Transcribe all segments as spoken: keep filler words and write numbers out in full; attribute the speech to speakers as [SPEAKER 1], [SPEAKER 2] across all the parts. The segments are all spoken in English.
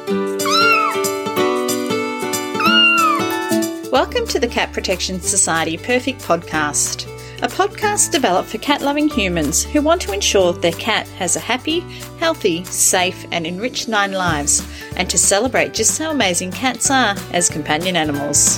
[SPEAKER 1] Welcome to the Cat Protection Society Perfect Podcast, a podcast developed for cat-loving humans who want to ensure their cat has a happy, healthy, safe and enriched nine lives, and to celebrate just how amazing cats are as companion animals.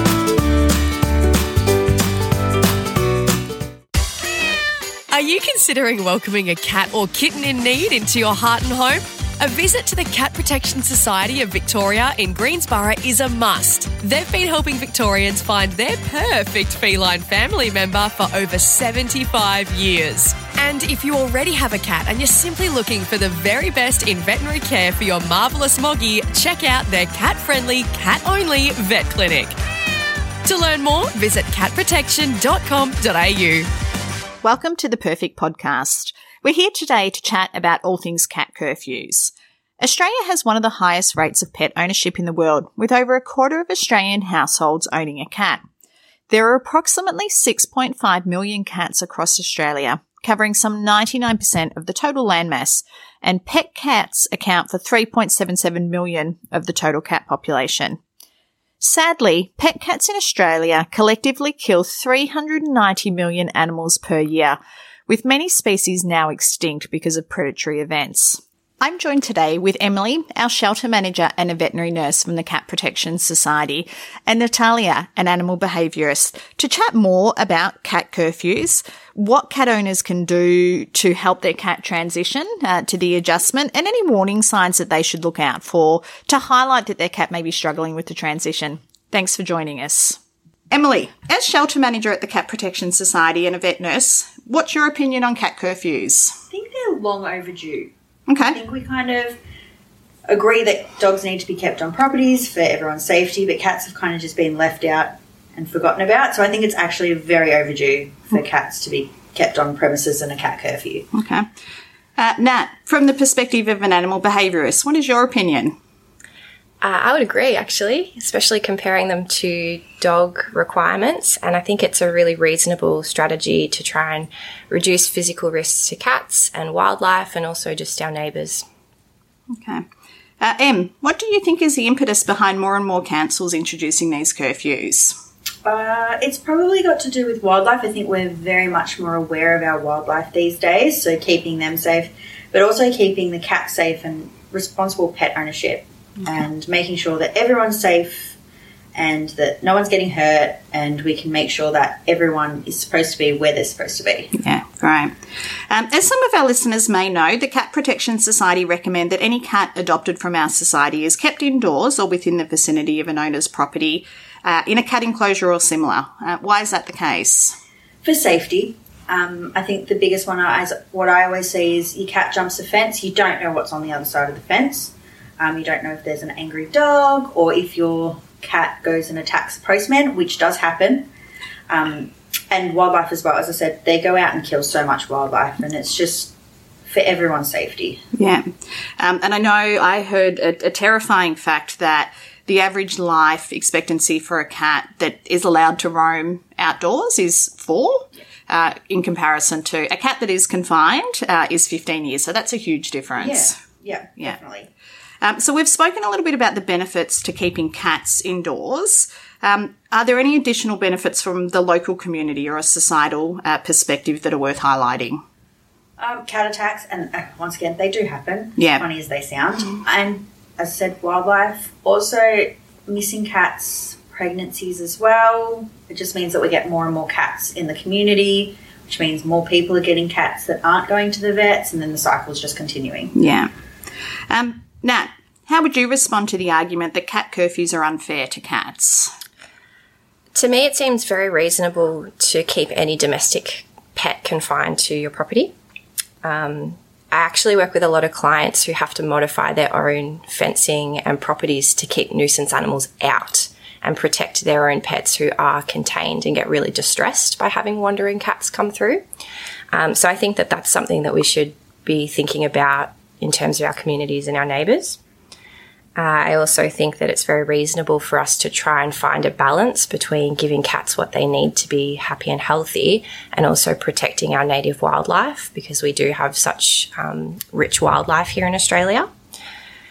[SPEAKER 2] Are you considering welcoming a cat or kitten in need into your heart and home? A visit to the Cat Protection Society of Victoria in Greensborough is a must. They've been helping Victorians find their perfect feline family member for over seventy-five years. And if you already have a cat and you're simply looking for the very best in veterinary care for your marvellous Moggy, check out their cat-friendly, cat-only vet clinic. To learn more, visit cat protection dot com dot a u.
[SPEAKER 1] Welcome to the Perfect Podcast. We're here today to chat about all things cat curfews. Australia has one of the highest rates of pet ownership in the world, with over a quarter of Australian households owning a cat. There are approximately six point five million cats across Australia, covering some ninety-nine percent of the total landmass, and pet cats account for three point seven seven million of the total cat population. Sadly, pet cats in Australia collectively kill three hundred ninety million animals per year, with many species now extinct because of predatory events. I'm joined today with Emily, our shelter manager and a veterinary nurse from the Cat Protection Society, and Natalia, an animal behaviourist, to chat more about cat curfews, what cat owners can do to help their cat transition uh, to the adjustment, and any warning signs that they should look out for to highlight that their cat may be struggling with the transition. Thanks for joining us. Emily, as shelter manager at the Cat Protection Society and a vet nurse, what's your opinion on cat curfews?
[SPEAKER 3] I think they're long overdue.
[SPEAKER 1] Okay.
[SPEAKER 3] I think we kind of agree that dogs need to be kept on properties for everyone's safety, but cats have kind of just been left out and forgotten about. So I think it's actually very overdue for cats to be kept on premises in a cat curfew.
[SPEAKER 1] Okay. Uh, Nat, from the perspective of an animal behaviourist, what is your opinion?
[SPEAKER 4] Uh, I would agree, actually, especially comparing them to dog requirements. And I think it's a really reasonable strategy to try and reduce physical risks to cats and wildlife and also just our neighbours.
[SPEAKER 1] Okay. Uh, Em, what do you think is the impetus behind more and more councils introducing these curfews?
[SPEAKER 3] Uh, it's probably got to do with wildlife. I think we're very much more aware of our wildlife these days, so keeping them safe, but also keeping the cat safe and responsible pet ownership. Okay. And making sure that everyone's safe and that no one's getting hurt, and we can make sure that everyone is supposed to be where they're supposed to be.
[SPEAKER 1] Yeah, great. Um, as some of our listeners may know, the Cat Protection Society recommend that any cat adopted from our society is kept indoors or within the vicinity of an owner's property uh, in a cat enclosure or similar. Uh, why is that the case?
[SPEAKER 3] For safety. Um, I think the biggest one, is what I always see, is your cat jumps a fence, you don't know what's on the other side of the fence. Um, you don't know if there's an angry dog or if your cat goes and attacks a postman, which does happen. Um, and wildlife as well. As I said, they go out and kill so much wildlife, and it's just for everyone's safety.
[SPEAKER 1] Yeah. Um, and I know I heard a, a terrifying fact that the average life expectancy for a cat that is allowed to roam outdoors is four. Uh, in comparison to a cat that is confined uh, is fifteen years. So that's a huge difference.
[SPEAKER 3] Yeah, yeah,
[SPEAKER 1] yeah.
[SPEAKER 3] definitely.
[SPEAKER 1] Um, so we've spoken a little bit about the benefits to keeping cats indoors. Um, are there any additional benefits from the local community or a societal uh, perspective that are worth highlighting?
[SPEAKER 3] Um, cat attacks, and uh, once again, they do happen,
[SPEAKER 1] yeah.
[SPEAKER 3] as funny as they sound. Mm-hmm. And as I said, wildlife. Also, missing cats, pregnancies as well. It just means that we get more and more cats in the community, which means more people are getting cats that aren't going to the vets, and then the cycle's just continuing.
[SPEAKER 1] Yeah. Um, Nat, how would you respond to the argument that cat curfews are unfair to cats?
[SPEAKER 4] To me, it seems very reasonable to keep any domestic pet confined to your property. Um, I actually work with a lot of clients who have to modify their own fencing and properties to keep nuisance animals out and protect their own pets who are contained and get really distressed by having wandering cats come through. Um, so I think that that's something that we should be thinking about in terms of our communities and our neighbours. Uh, I also think that it's very reasonable for us to try and find a balance between giving cats what they need to be happy and healthy and also protecting our native wildlife, because we do have such um, rich wildlife here in Australia.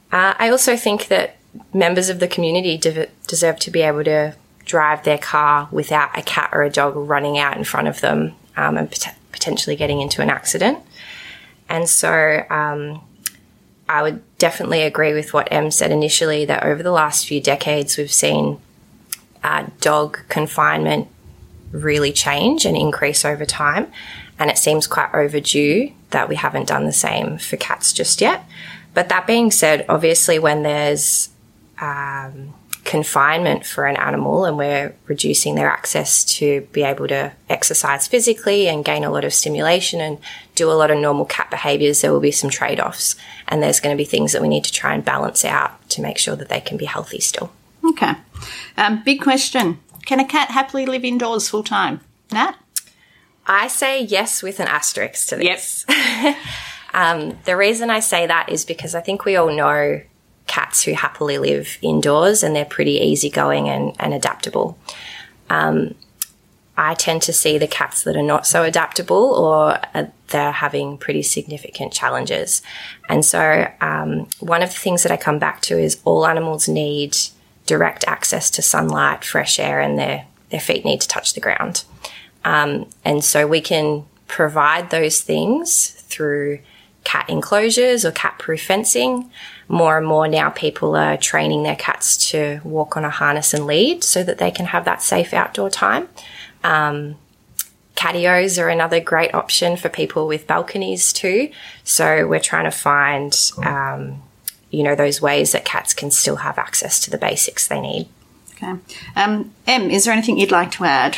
[SPEAKER 4] Uh, I also think that members of the community de- deserve to be able to drive their car without a cat or a dog running out in front of them um, and pot- potentially getting into an accident. And so um, I would definitely agree with what Em said initially, that over the last few decades we've seen uh, dog confinement really change and increase over time. And it seems quite overdue that we haven't done the same for cats just yet. But that being said, obviously when there's um, confinement for an animal and we're reducing their access to be able to exercise physically and gain a lot of stimulation and do a lot of normal cat behaviours, there will be some trade-offs. And there's going to be things that we need to try and balance out to make sure that they can be healthy still.
[SPEAKER 1] Okay. Um, big question. Can a cat happily live indoors full time? Nat?
[SPEAKER 4] I say yes with an asterisk to this.
[SPEAKER 1] Yep.
[SPEAKER 4] um, the reason I say that is because I think we all know cats who happily live indoors and they're pretty easygoing and, and adaptable. Um, I tend to see the cats that are not so adaptable or uh, they're having pretty significant challenges. And so um, one of the things that I come back to is all animals need direct access to sunlight, fresh air, and their, their feet need to touch the ground. Um, and so we can provide those things through cat enclosures or cat-proof fencing. More and more now people are training their cats to walk on a harness and lead so that they can have that safe outdoor time. Um, catios are another great option for people with balconies too. So we're trying to find, um, you know, those ways that cats can still have access to the basics they need.
[SPEAKER 1] Okay. Um, Em, is there anything you'd like to add?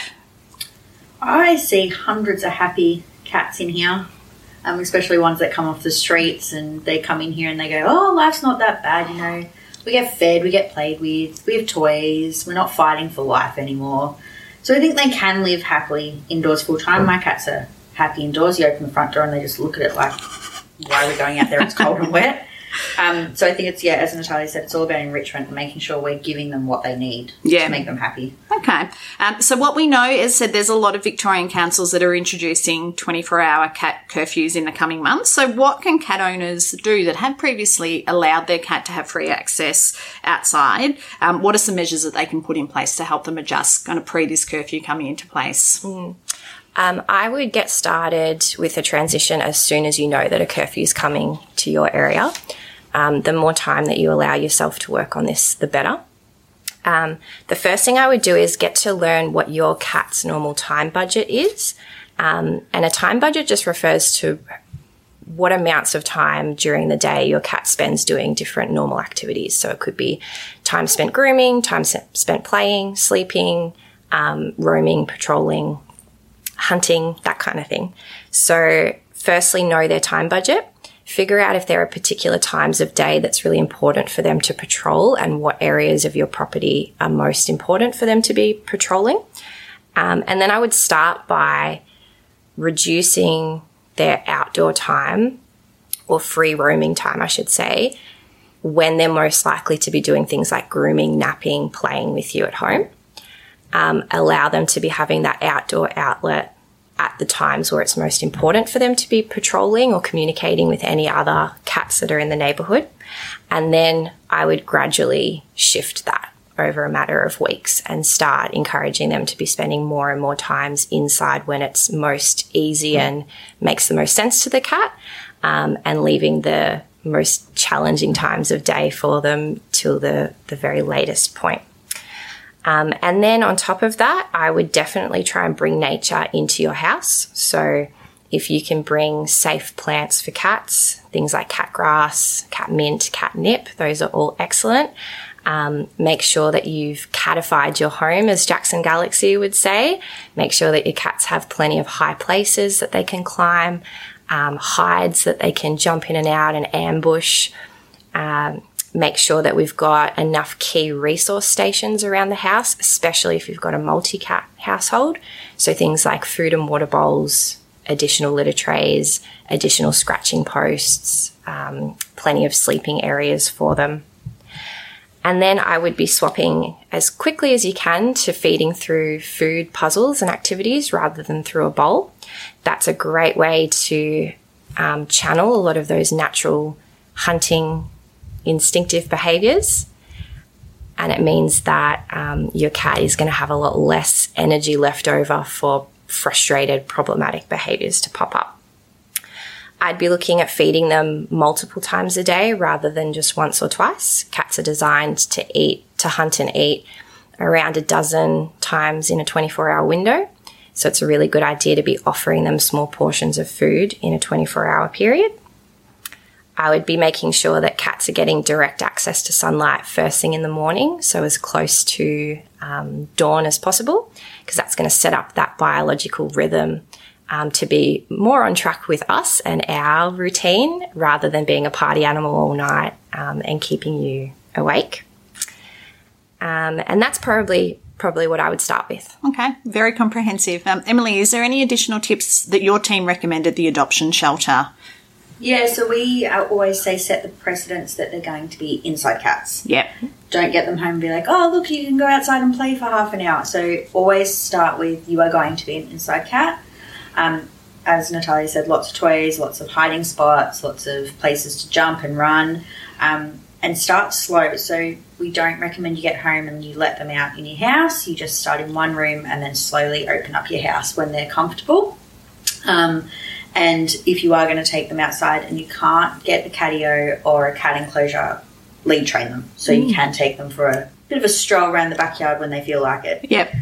[SPEAKER 3] I see hundreds of happy cats in here, um, especially ones that come off the streets and they come in here and they go, oh, life's not that bad, you know. We get fed, we get played with, we have toys, we're not fighting for life anymore. So I think they can live happily indoors full time. My cats are happy indoors. You open the front door and they just look at it like, why are we going out there? It's cold and wet. Um, so I think it's, yeah, as Natalia said, it's all about enrichment and making sure we're giving them what they need
[SPEAKER 1] yeah.
[SPEAKER 3] to make them happy.
[SPEAKER 1] Okay. Um, so what we know is that there's a lot of Victorian councils that are introducing twenty-four hour cat curfews in the coming months. So what can cat owners do that have previously allowed their cat to have free access outside? Um, what are some measures that they can put in place to help them adjust kind of pre this curfew coming into place?
[SPEAKER 4] Mm. Um, I would get started with a transition as soon as you know that a curfew is coming to your area. Um, the more time that you allow yourself to work on this, the better. Um, the first thing I would do is get to learn what your cat's normal time budget is. Um, and a time budget just refers to what amounts of time during the day your cat spends doing different normal activities. So it could be time spent grooming, time spent playing, sleeping, um, roaming, patrolling, hunting, that kind of thing. So firstly, know their time budget. Figure out if there are particular times of day that's really important for them to patrol and what areas of your property are most important for them to be patrolling. Um, and then I would start by reducing their outdoor time, or free roaming time, I should say, when they're most likely to be doing things like grooming, napping, playing with you at home. Um, allow them to be having that outdoor outlet at the times where it's most important for them to be patrolling or communicating with any other cats that are in the neighbourhood. And then I would gradually shift that over a matter of weeks and start encouraging them to be spending more and more times inside when it's most easy and makes the most sense to the cat, um, and leaving the most challenging times of day for them till the, the very latest point. Um, and then on top of that, I would definitely try and bring nature into your house. So if you can bring safe plants for cats, things like cat grass, cat mint, catnip, those are all excellent. Um, make sure that you've catified your home, as Jackson Galaxy would say. Make sure that your cats have plenty of high places that they can climb, um, hides that they can jump in and out and ambush. Um, Make sure that we've got enough key resource stations around the house, especially if you've got a multi-cat household. So things like food and water bowls, additional litter trays, additional scratching posts, um, plenty of sleeping areas for them. And then I would be swapping as quickly as you can to feeding through food puzzles and activities rather than through a bowl. That's a great way to um, channel a lot of those natural hunting instinctive behaviours, and it means that um, your cat is going to have a lot less energy left over for frustrated, problematic behaviours to pop up. I'd be looking at feeding them multiple times a day rather than just once or twice. Cats are designed to eat, to hunt and eat around a dozen times in a twenty-four hour window. So it's a really good idea to be offering them small portions of food in a twenty-four hour period. I would be making sure that cats are getting direct access to sunlight first thing in the morning, so as close to um, dawn as possible, because that's going to set up that biological rhythm um, to be more on track with us and our routine rather than being a party animal all night um, and keeping you awake. Um, and that's probably probably what I would start with.
[SPEAKER 1] Okay, very comprehensive. Um, Emily, is there any additional tips that your team recommend at the adoption shelter?
[SPEAKER 3] Yeah, so we uh, always say set the precedence that they're going to be inside cats.
[SPEAKER 1] Yep.
[SPEAKER 3] Don't get them home and be like, oh, look, you can go outside and play for half an hour. So always start with you are going to be an inside cat. Um, as Natalia said, lots of toys, lots of hiding spots, lots of places to jump and run. Um, and start slow. So we don't recommend you get home and you let them out in your house. You just start in one room and then slowly open up your house when they're comfortable. Um, and if you are going to take them outside and you can't get a catio or a cat enclosure, lead train them. So mm. you can take them for a bit of a stroll around the backyard when they feel like it.
[SPEAKER 1] Yep.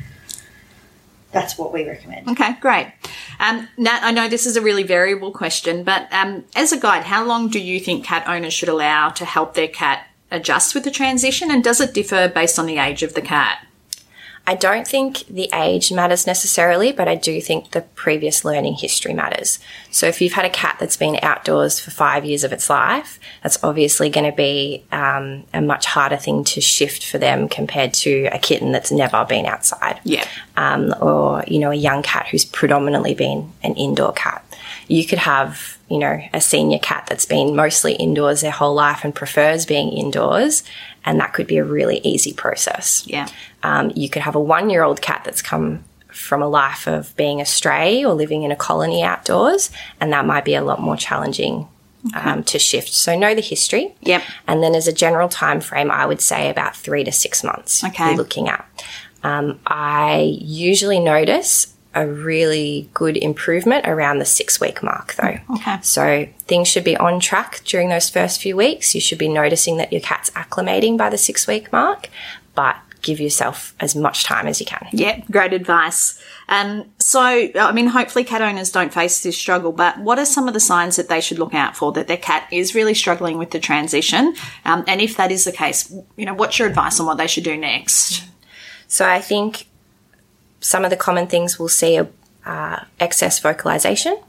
[SPEAKER 3] That's what we recommend.
[SPEAKER 1] Okay, great. Um, Nat, I know this is a really variable question, but um, as a guide, how long do you think cat owners should allow to help their cat adjust with the transition, and does it differ based on the age of the cat?
[SPEAKER 4] I don't think the age matters necessarily, but I do think the previous learning history matters. So if you've had a cat that's been outdoors for five years of its life, that's obviously going to be um, a much harder thing to shift for them compared to a kitten that's never been outside.
[SPEAKER 1] Yeah.
[SPEAKER 4] Um, or, you know, a young cat who's predominantly been an indoor cat. You could have, you know, a senior cat that's been mostly indoors their whole life and prefers being indoors, and that could be a really easy process.
[SPEAKER 1] Yeah.
[SPEAKER 4] Um, you could have a one-year-old cat that's come from a life of being a stray or living in a colony outdoors, and that might be a lot more challenging okay. um, to shift. So know the history.
[SPEAKER 1] Yep.
[SPEAKER 4] And then as a general time frame, I would say about three to six months
[SPEAKER 1] okay.
[SPEAKER 4] you're looking at. Um, I usually notice a really good improvement around the six-week mark, though.
[SPEAKER 1] Okay.
[SPEAKER 4] So things should be on track during those first few weeks. You should be noticing that your cat's acclimating by the six-week mark, but give yourself as much time as you can.
[SPEAKER 1] Yeah, great advice. Um, so, I mean, hopefully cat owners don't face this struggle, but what are some of the signs that they should look out for that their cat is really struggling with the transition? Um, and if that is the case, you know, what's your advice on what they should do next?
[SPEAKER 4] So I think some of the common things we'll see are uh, excess vocalization.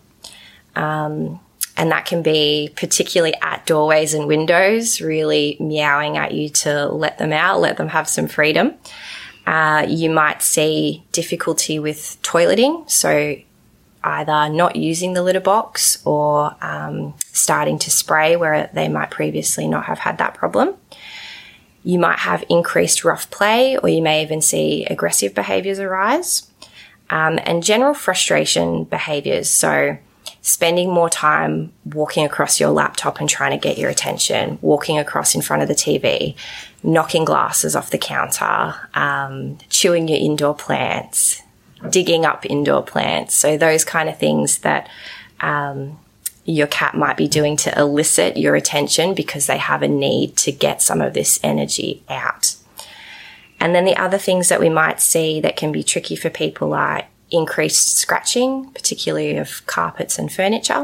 [SPEAKER 4] Um, and that can be particularly at doorways and windows, really meowing at you to let them out, let them have some freedom. Uh, you might see difficulty with toileting, so either not using the litter box or um, starting to spray where they might previously not have had that problem. You might have increased rough play, or you may even see aggressive behaviours arise. Um, and general frustration behaviours, so spending more time walking across your laptop and trying to get your attention, walking across in front of the T V, knocking glasses off the counter, um, chewing your indoor plants, digging up indoor plants. So those kind of things that um, your cat might be doing to elicit your attention because they have a need to get some of this energy out. And then the other things that we might see that can be tricky for people are increased scratching, particularly of carpets and furniture.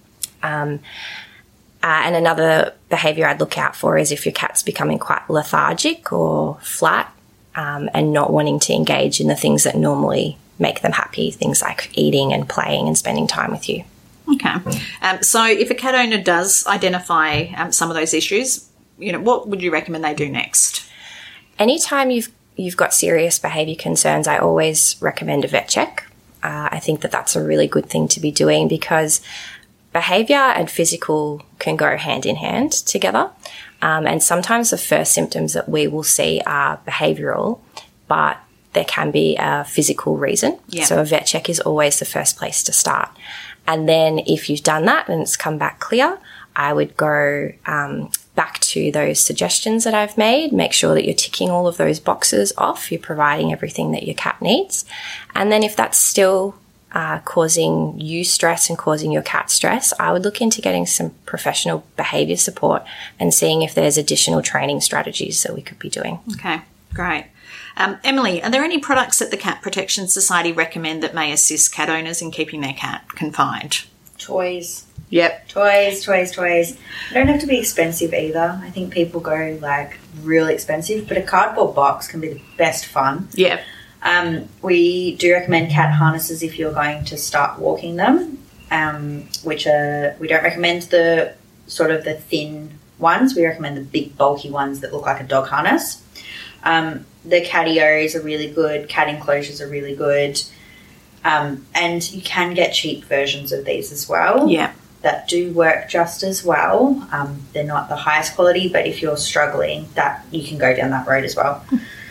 [SPEAKER 4] Um, uh, and another behaviour I'd look out for is if your cat's becoming quite lethargic or flat um, and not wanting to engage in the things that normally make them happy, things like eating and playing and spending time with you.
[SPEAKER 1] Okay. Um, so if a cat owner does identify um, some of those issues, you know, what would you recommend they do next?
[SPEAKER 4] Anytime you've you've got serious behaviour concerns, I always recommend a vet check. Uh, I think that that's a really good thing to be doing because behaviour and physical can go hand in hand together. Um, and sometimes the first symptoms that we will see are behavioural, but there can be a physical reason.
[SPEAKER 1] Yeah.
[SPEAKER 4] So a vet check is always the first place to start. And then if you've done that and it's come back clear, I would go um, back to those suggestions that I've made. Make sure that you're ticking all of those boxes off. You're providing everything that your cat needs. And then if that's still uh, causing you stress and causing your cat stress, I would look into getting some professional behaviour support and seeing if there's additional training strategies that we could be doing.
[SPEAKER 1] Okay, great. Um, Emily, are there any products that the Cat Protection Society recommend that may assist cat owners in keeping their cat confined?
[SPEAKER 3] Toys.
[SPEAKER 1] Yep.
[SPEAKER 3] Toys, toys, toys. They don't have to be expensive either. I think people go, like, really expensive, but a cardboard box can be the best fun.
[SPEAKER 1] Yeah.
[SPEAKER 3] Um, we do recommend cat harnesses if you're going to start walking them, um, which are, we don't recommend the sort of the thin ones. We recommend the big, bulky ones that look like a dog harness. Um, the catios are really good. Cat enclosures are really good. Um, and you can get cheap versions of these as well.
[SPEAKER 1] Yeah.
[SPEAKER 3] That do work just as well. Um, they're not the highest quality, but if you're struggling, that you can go down that road as well.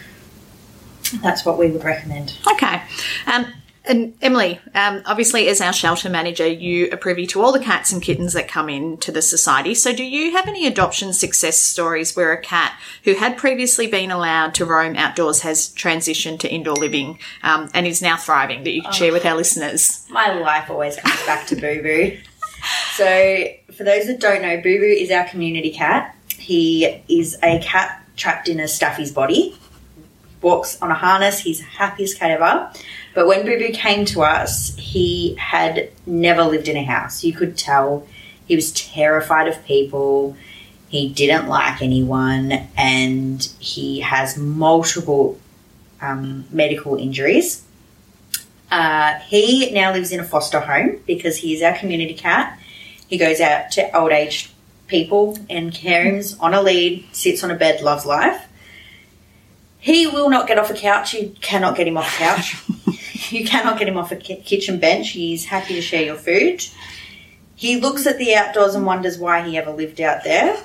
[SPEAKER 3] That's what we would recommend.
[SPEAKER 1] Okay. Um, and Emily, um, obviously as our shelter manager, you are privy to all the cats and kittens that come into the society. So do you have any adoption success stories where a cat who had previously been allowed to roam outdoors has transitioned to indoor living um, and is now thriving that you can oh, share with our listeners?
[SPEAKER 3] My life always comes back to Boo Boo. So for those that don't know, Boo Boo is our community cat. He is a cat trapped in a Staffy's body. Walks on a harness. He's the happiest cat ever. But when Boo Boo came to us, he had never lived in a house. You could tell he was terrified of people. He didn't like anyone, and he has multiple um, medical injuries. Uh, he now lives in a foster home because he is our community cat. He goes out to old age people and care homes on a lead, sits on a bed, loves life. He will not get off a couch. You cannot get him off a couch. You cannot get him off a kitchen bench. He's happy to share your food. He looks at the outdoors and wonders why he ever lived out there.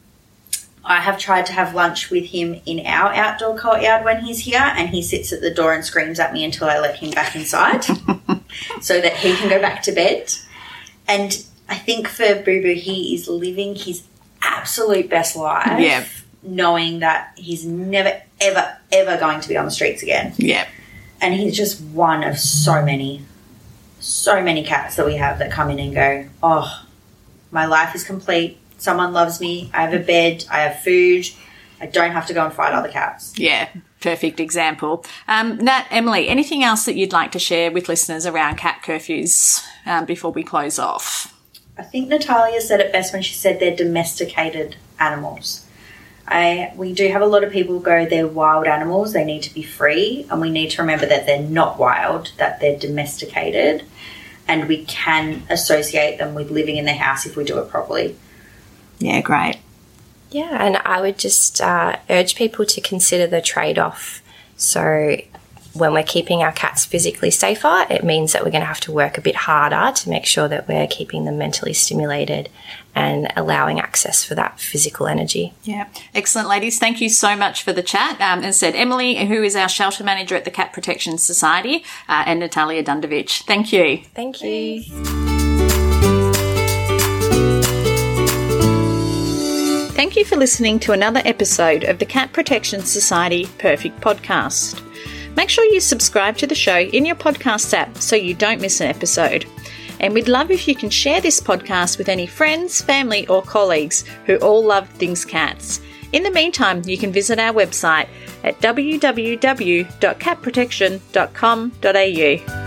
[SPEAKER 3] I have tried to have lunch with him in our outdoor courtyard when he's here, and he sits at the door and screams at me until I let him back inside so that he can go back to bed. And I think for Boo Boo, he is living his absolute best life.
[SPEAKER 1] Yeah.
[SPEAKER 3] Knowing that he's never, ever, ever going to be on the streets again.
[SPEAKER 1] Yeah.
[SPEAKER 3] And he's just one of so many, so many cats that we have that come in and go, oh, my life is complete. Someone loves me. I have a bed. I have food. I don't have to go and fight other cats.
[SPEAKER 1] Yeah, perfect example. Um, Nat, Emily, anything else that you'd like to share with listeners around cat curfews um, before we close off?
[SPEAKER 3] I think Natalia said it best when she said they're domesticated animals. I, we do have a lot of people go, they're wild animals, they need to be free, and we need to remember that they're not wild, that they're domesticated, and we can associate them with living in the house if we do it properly.
[SPEAKER 1] Yeah, great.
[SPEAKER 4] Yeah, and I would just uh, urge people to consider the trade-off. So when we're keeping our cats physically safer, it means that we're going to have to work a bit harder to make sure that we're keeping them mentally stimulated and allowing access for that physical energy.
[SPEAKER 1] Yeah. Excellent, ladies. Thank you so much for the chat. Um, as said, Emily, who is our shelter manager at the Cat Protection Society, uh, and Natalia Dundovich. Thank you.
[SPEAKER 4] Thank you.
[SPEAKER 1] Thank you for listening to another episode of the Cat Protection Society Perfect Podcast. Make sure you subscribe to the show in your podcast app so you don't miss an episode. And we'd love if you can share this podcast with any friends, family or colleagues who all love things cats. In the meantime, you can visit our website at w w w dot cat protection dot com dot a u.